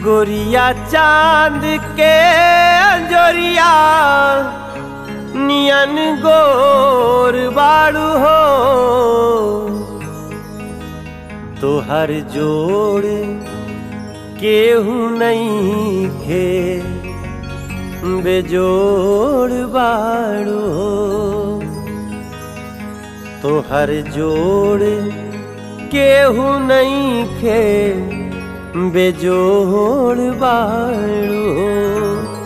गोरिया चांद के अंजोरिया नियन गोर बाड़ू हो तोहर जोड़ केहू नहीं खे बेजोड़ बाड़ू हो तोहर जोड़ केहू नहीं खे बेजोड़ बाड़ू हो।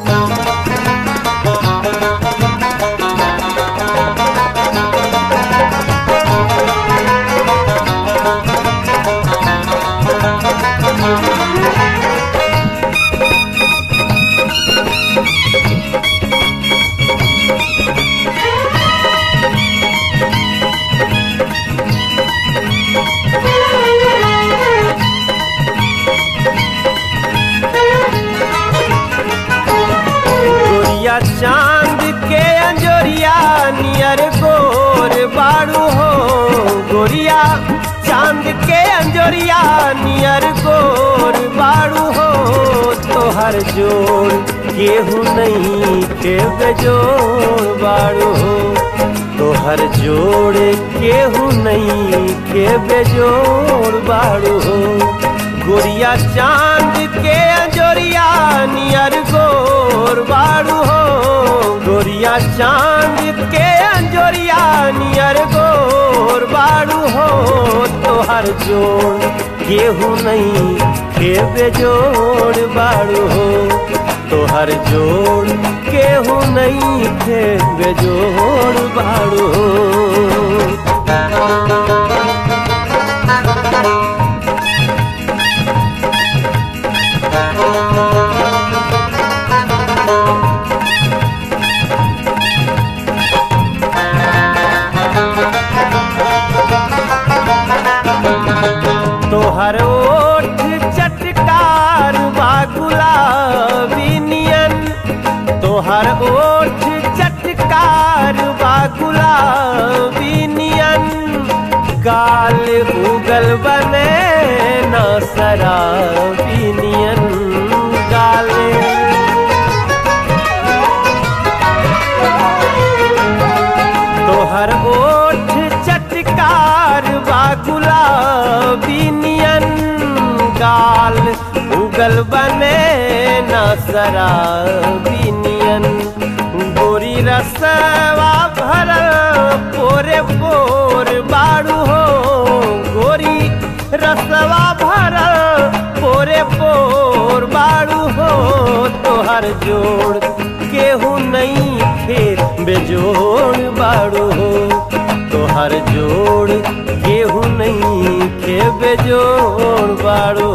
चांद के अंजोरिया नियर गोर बाड़ू हो गोरिया चांद के अंजोरिया नियर गोर बाड़ू हो तोहर जोड़ केहू नहीं के बेजोड़ बाड़ू हो तोहर जोड़ केहू नहीं के बेजोड़ बाड़ू हो गोरिया चांद के अंजोरिया नियर गोर बाड़ू हो गोरिया चांद के अंजोरिया नियर गोर बाड़ू हो तोहर जोड़ केहू नहीं के बेजोड़ बाड़ू हो तोहर जोड़ केहू नहीं के बेजोड़ बाड़ू हो। तोहर ओठ चटकार बा गुलाबी नियन तोहर ओठ चटकार बा गुलाबी नियन गाल उगल बने न शराबी नियन गाले तोहर ओठ चटकार बा गुलाबी नियन गाल उगल बने न शराबी नियन गोरी रसवा भरल पोरे पोर बाड़ू हो गोरी रसवा भरल पोरे पोर बाड़ू हो तोहर जोड़ केहू नहीं फिर बेजोड़ बाड़ू हो तोहर जोड़ केहू नहीं के बेजोड़ बाड़ू